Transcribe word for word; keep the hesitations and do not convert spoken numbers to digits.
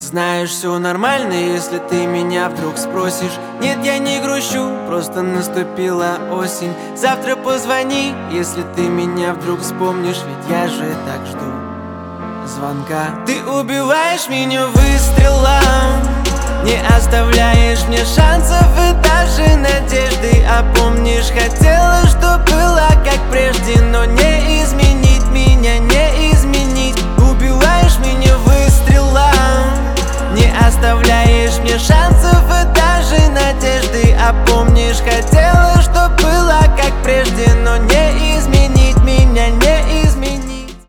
Знаешь, все нормально, если ты меня вдруг спросишь. Нет, я не грущу, просто наступила осень. Завтра позвони, если ты меня вдруг вспомнишь, ведь я же так жду звонка. Ты убиваешь меня выстрелом, не оставляешь мне шансов и даже надежды. А помнишь, хотела, чтоб было как прежде, но не изменить меня, не изменить. Убиваешь меня выстрелом, не оставляешь мне шансов и даже надежды. А помнишь, хотела